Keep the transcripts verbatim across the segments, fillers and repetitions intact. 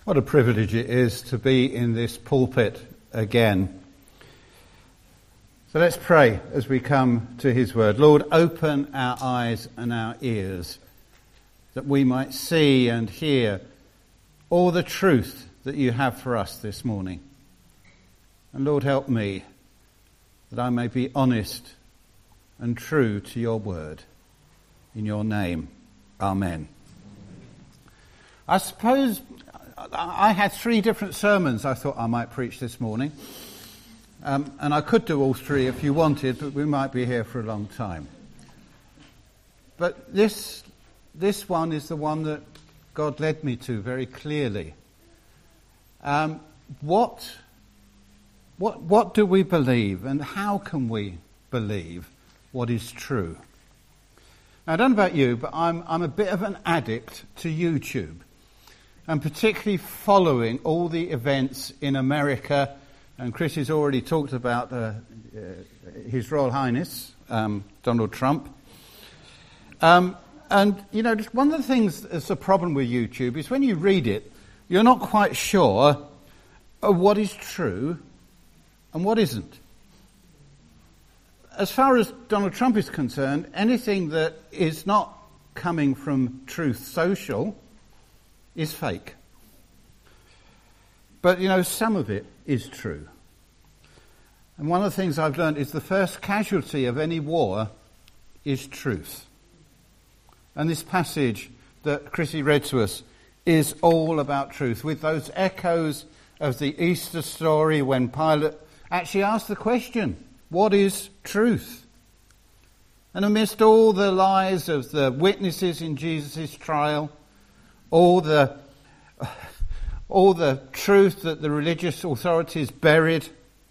What a privilege it is to be in this pulpit again. So let's pray as we come to his word. Lord, open our eyes and our ears that we might see and hear all the truth that you have for us this morning. And Lord, help me that I may be honest and true to your word. In your name, amen. I suppose I had three different sermons I thought I might preach this morning. Um, and I could do all three if you wanted, but we might be here for a long time. But this this one is the one that God led me to very clearly. Um, what, what, what do we believe, and how can we believe what is true? Now, I don't know about you, but I'm I'm a bit of an addict to YouTube. And particularly following all the events in America, and Chris has already talked about uh, uh, His Royal Highness, um, Donald Trump. Um, and, you know, just one of the things that's a problem with YouTube is when you read it, you're not quite sure of what is true and what isn't. As far as Donald Trump is concerned, anything that is not coming from Truth Social is fake. But, you know, some of it is true. And one of the things I've learned is the first casualty of any war is truth. And this passage that Chrissy read to us is all about truth, with those echoes of the Easter story when Pilate actually asked the question, what is truth? And amidst all the lies of the witnesses in Jesus' trial, all the all the truth that the religious authorities buried,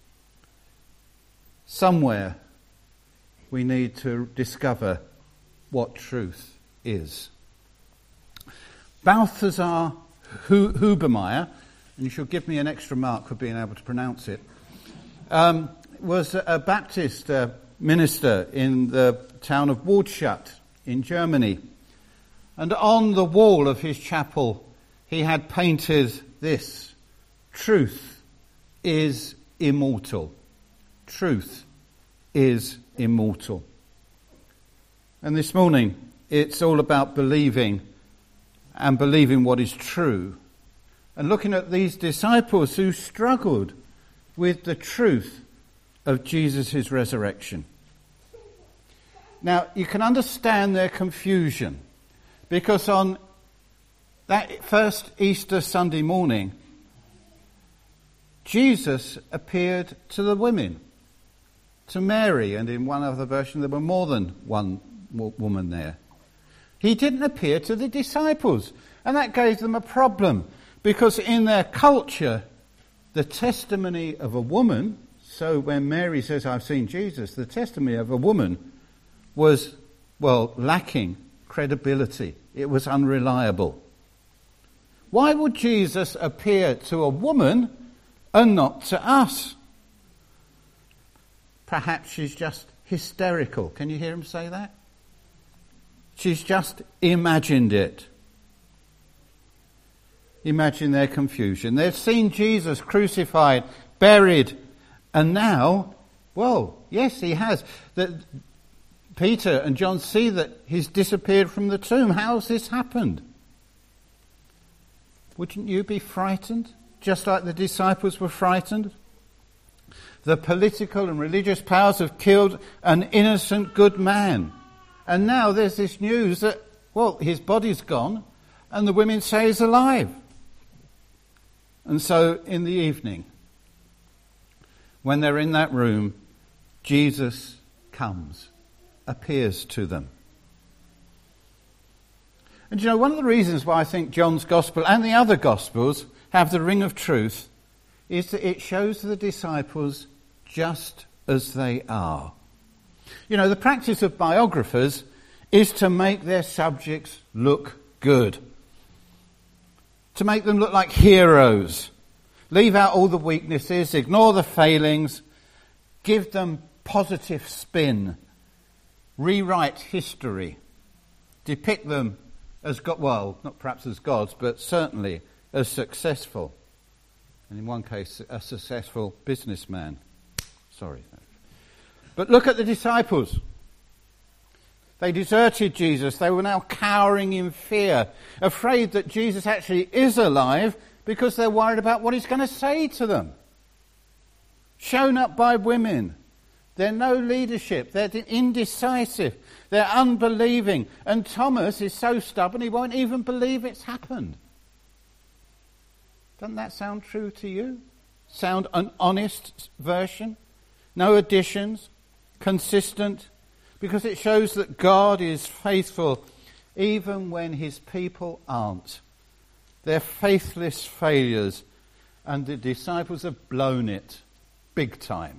somewhere we need to discover what truth is. Balthasar Hubermeyer, and you should give me an extra mark for being able to pronounce it, um, was a Baptist uh, minister in the town of Waldstadt in Germany. And on the wall of his chapel, he had painted this: truth is immortal. Truth is immortal. And this morning, it's all about believing and believing what is true. And looking at these disciples who struggled with the truth of Jesus' resurrection. Now, you can understand their confusion, because on that first Easter Sunday morning, Jesus appeared to the women, to Mary, and in one other version there were more than one woman there. He didn't appear to the disciples, and that gave them a problem, because in their culture, the testimony of a woman, so when Mary says, I've seen Jesus, the testimony of a woman was, well, lacking credibility. It was unreliable. Why would Jesus appear to a woman and not to us? Perhaps she's just hysterical. Can you hear him say that? She's just imagined it. Imagine their confusion. They've seen Jesus crucified, buried, and now, well, yes, he has. That Peter and John see that he's disappeared from the tomb. How's this happened? Wouldn't you be frightened, just like the disciples were frightened? The political and religious powers have killed an innocent good man. And now there's this news that, well, his body's gone, and the women say he's alive. And so in the evening, when they're in that room, Jesus comes, appears to them. And you know, one of the reasons why I think John's Gospel and the other Gospels have the ring of truth is that it shows the disciples just as they are. You know, the practice of biographers is to make their subjects look good, to make them look like heroes, leave out all the weaknesses, ignore the failings, give them positive spin, rewrite history, depict them as God, well, not perhaps as gods, but certainly as successful. And in one case, a successful businessman. Sorry. But look at the disciples. They deserted Jesus. They were now cowering in fear, afraid that Jesus actually is alive because they're worried about what he's going to say to them. Shown up by women. They're no leadership. They're indecisive. They're unbelieving. And Thomas is so stubborn he won't even believe it's happened. Doesn't that sound true to you? Sound an honest version? No additions? Consistent? Because it shows that God is faithful even when his people aren't. They're faithless failures, and the disciples have blown it big time.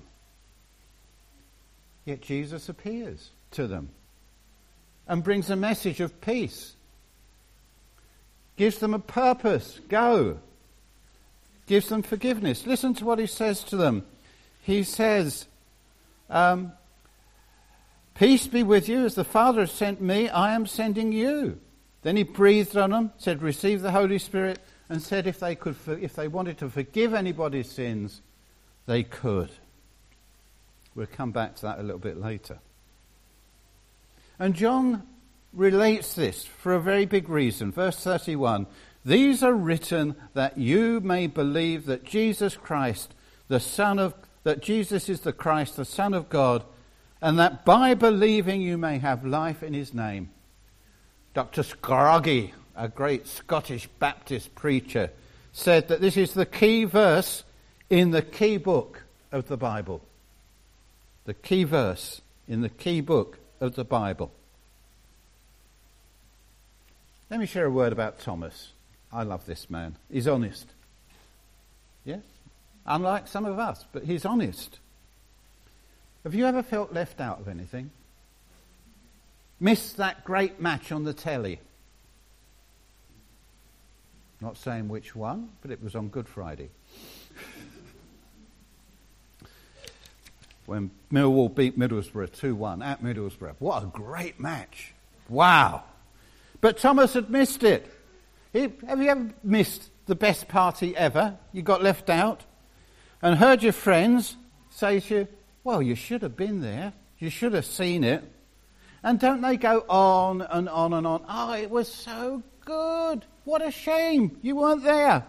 Yet Jesus appears to them and brings a message of peace. Gives them a purpose. Go. Gives them forgiveness. Listen to what he says to them. He says, um, peace be with you. As the Father has sent me, I am sending you. Then he breathed on them, said, receive the Holy Spirit, and said if they could, if they wanted to forgive anybody's sins, they could. We'll come back to that a little bit later. And John relates this for a very big reason. Verse thirty-one, these are written that you may believe that Jesus Christ, the Son of, that Jesus is the Christ, the Son of God, and that by believing you may have life in his name. Doctor Scroggie, a great Scottish Baptist preacher, said that this is the key verse in the key book of the Bible. The key verse in the key book of the Bible. Let me share a word about Thomas. I love this man. He's honest. Yes? Unlike some of us, but he's honest. Have you ever felt left out of anything? Missed that great match on the telly? Not saying which one, but it was on Good Friday. When Millwall beat Middlesbrough two one at Middlesbrough. What a great match. Wow. But Thomas had missed it. He, have you ever missed the best party ever? You got left out and heard your friends say to you, well, you should have been there. You should have seen it. And don't they go on and on and on? Oh, it was so good. What a shame you weren't there.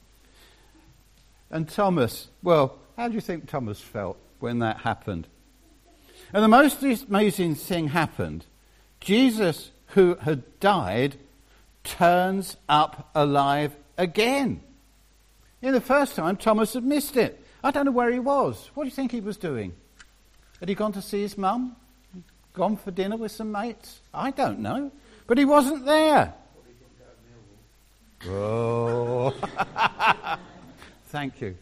And Thomas, well, how do you think Thomas felt when that happened? And the most amazing thing happened. Jesus, who had died, turns up alive again. In the first time, Thomas had missed it. I don't know where he was. What do you think he was doing? Had he gone to see his mum? Gone for dinner with some mates? I don't know. But he wasn't there. Oh. Thank you.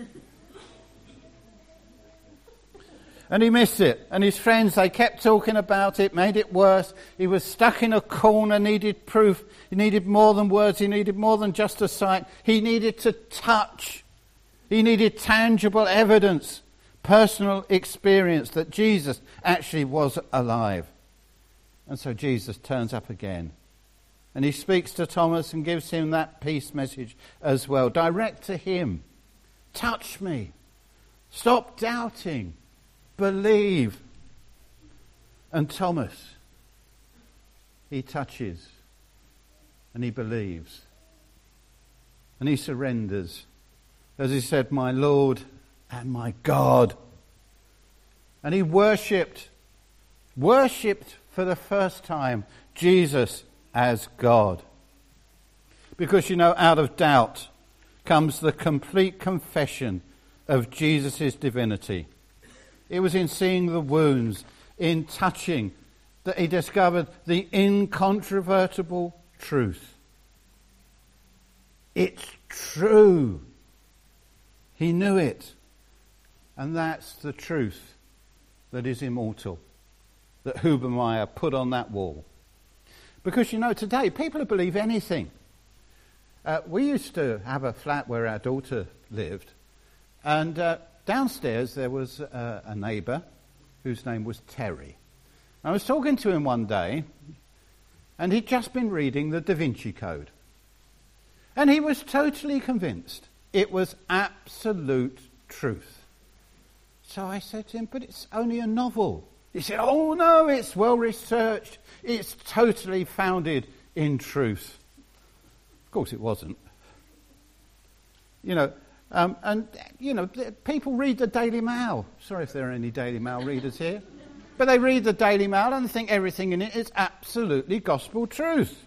And he missed it. And his friends, they kept talking about it, made it worse. He was stuck in a corner, needed proof. He needed more than words. He needed more than just a sight. He needed to touch. He needed tangible evidence, personal experience that Jesus actually was alive. And so Jesus turns up again. And he speaks to Thomas and gives him that peace message as well. Direct to him. Touch me. Stop doubting. Believe. And Thomas, he touches and he believes and he surrenders. As he said, my Lord and my God. And he worshipped, worshipped for the first time Jesus as God. Because, you know, out of doubt comes the complete confession of Jesus' divinity. It was in seeing the wounds, in touching, that he discovered the incontrovertible truth. It's true. He knew it. And that's the truth that is immortal, that Hubermeyer put on that wall. Because, you know, today people believe anything. Uh, we used to have a flat where our daughter lived, and uh, downstairs there was uh, a neighbour whose name was Terry. I was talking to him one day, and he'd just been reading the Da Vinci Code. And he was totally convinced it was absolute truth. So I said to him, but it's only a novel. He said, oh no, it's well researched. It's totally founded in truth. Of course it wasn't. You know, um, and, you know, people read the Daily Mail. Sorry if there are any Daily Mail readers here. But they read the Daily Mail and think everything in it is absolutely gospel truth.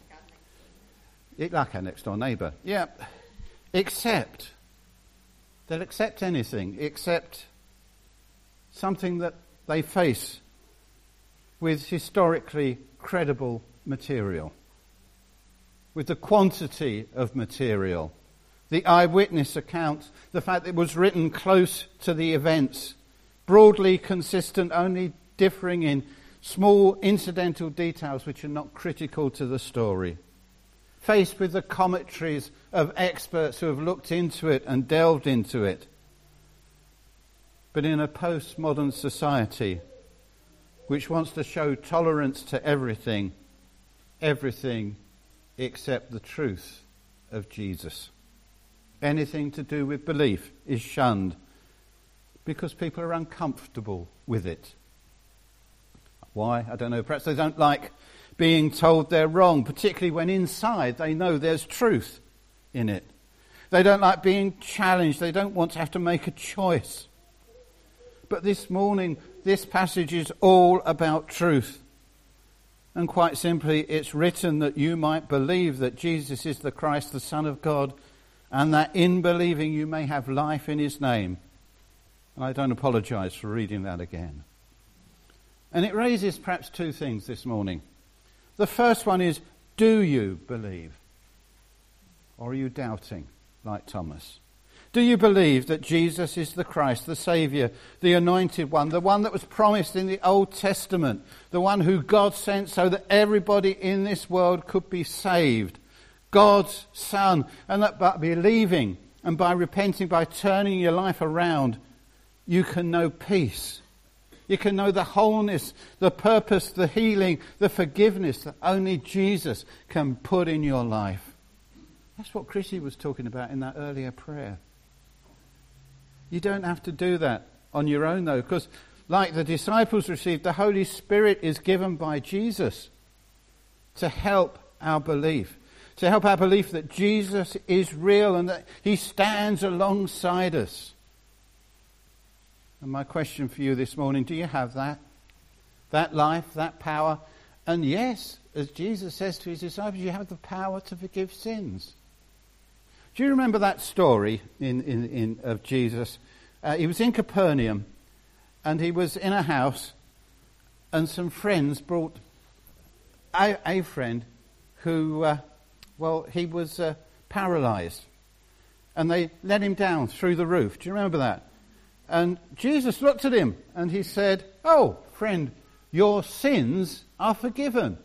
It, like our next door neighbour. Yeah. Except, they'll accept anything except something that they face with historically credible material, with the quantity of material, the eyewitness accounts, the fact that it was written close to the events, broadly consistent, only differing in small incidental details which are not critical to the story. Faced with the commentaries of experts who have looked into it and delved into it. But in a postmodern society which wants to show tolerance to everything, everything except the truth of Jesus. Anything to do with belief is shunned because people are uncomfortable with it. Why? I don't know. Perhaps they don't like being told they're wrong, particularly when inside they know there's truth in it. They don't like being challenged. They don't want to have to make a choice. But this morning, this passage is all about truth. And quite simply, it's written that you might believe that Jesus is the Christ, the Son of God, and that in believing you may have life in his name. And I don't apologise for reading that again. And it raises perhaps two things this morning. The first one is, do you believe? Or are you doubting, like Thomas? Do you believe that Jesus is the Christ, the Saviour, the Anointed One, the one that was promised in the Old Testament, the one who God sent so that everybody in this world could be saved, God's Son, and that by believing and by repenting, by turning your life around, you can know peace. You can know the wholeness, the purpose, the healing, the forgiveness that only Jesus can put in your life. That's what Chrissy was talking about in that earlier prayer. You don't have to do that on your own, though, because like the disciples received, the Holy Spirit is given by Jesus to help our belief, to help our belief that Jesus is real and that he stands alongside us. And my question for you this morning, do you have that? That life, that power? And yes, as Jesus says to his disciples, you have the power to forgive sins. Do you remember that story in, in, in of Jesus? Uh, he was in Capernaum and he was in a house and some friends brought a, a friend who, uh, well, he was uh, paralysed. And they let him down through the roof. Do you remember that? And Jesus looked at him and he said, oh, friend, your sins are forgiven.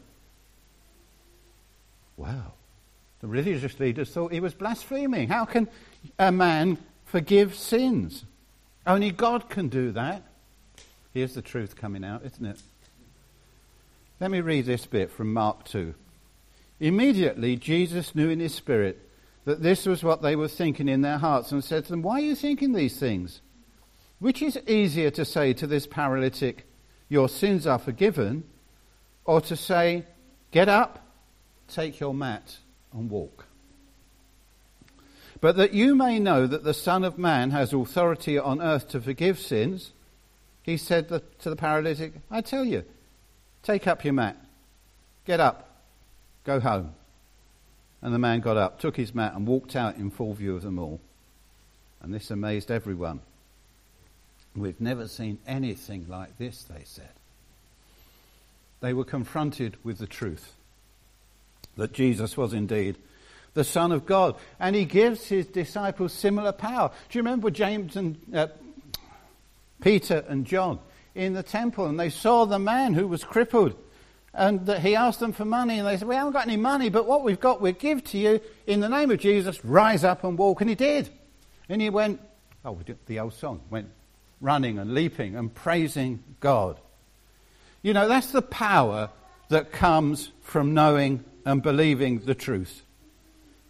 Wow. The religious leaders thought he was blaspheming. How can a man forgive sins? Only God can do that. Here's the truth coming out, isn't it? Let me read this bit from Mark two. Immediately Jesus knew in his spirit that this was what they were thinking in their hearts and said to them, why are you thinking these things? Which is easier to say to this paralytic, your sins are forgiven, or to say, get up, take your mat and walk? But that you may know that the Son of Man has authority on earth to forgive sins, he said to the paralytic, I tell you, take up your mat, get up, go home. And the man got up, took his mat and walked out in full view of them all. And this amazed everyone. We've never seen anything like this, they said. They were confronted with the truth that Jesus was indeed the Son of God. And he gives his disciples similar power. Do you remember James and uh, Peter and John in the temple? And they saw the man who was crippled. And uh, he asked them for money. And they said, we haven't got any money, but what we've got we'll give to you. In the name of Jesus, rise up and walk. And he did. And he went, oh, the old song, went running and leaping and praising God. You know, that's the power that comes from knowing and believing the truth.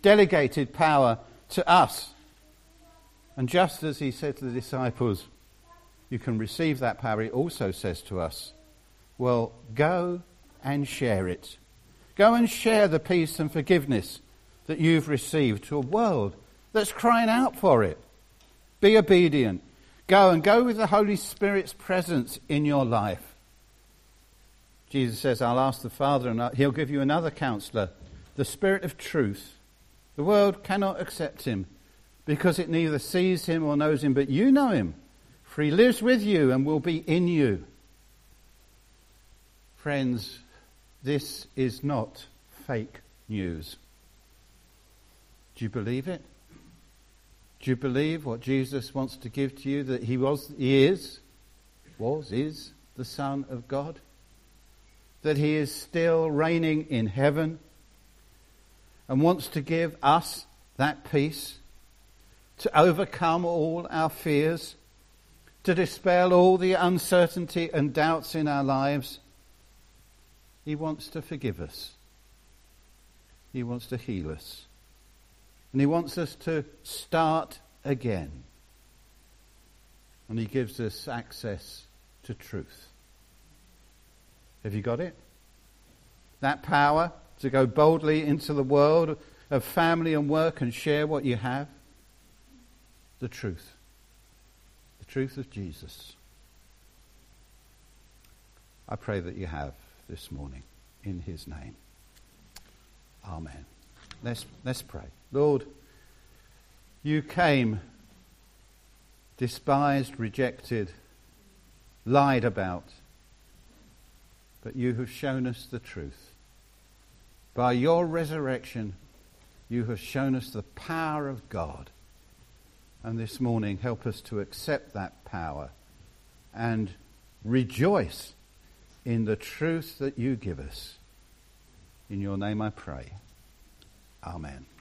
delegated power to us. And just as he said to the disciples, you can receive that power, he also says to us, well, go and share it. Go and share the peace and forgiveness that you've received to a world that's crying out for it. Be obedient. Go and go with the Holy Spirit's presence in your life. Jesus says, I'll ask the Father and he'll give you another counselor, the Spirit of truth. The world cannot accept him because it neither sees him or knows him, but you know him, for he lives with you and will be in you. Friends, this is not fake news. Do you believe it? Do you believe what Jesus wants to give to you, that he was, he is, was, is the Son of God? That he is still reigning in heaven and wants to give us that peace, to overcome all our fears, to dispel all the uncertainty and doubts in our lives. He wants to forgive us. He wants to heal us. And he wants us to start again. And he gives us access to truth. Have you got it? That power to go boldly into the world of family and work and share what you have. The truth. The truth of Jesus. I pray that you have this morning in his name. Amen. Let's, let's pray. Lord, you came despised, rejected, lied about, but you have shown us the truth. By your resurrection, you have shown us the power of God. And this morning, help us to accept that power and rejoice in the truth that you give us. In your name I pray. Amen.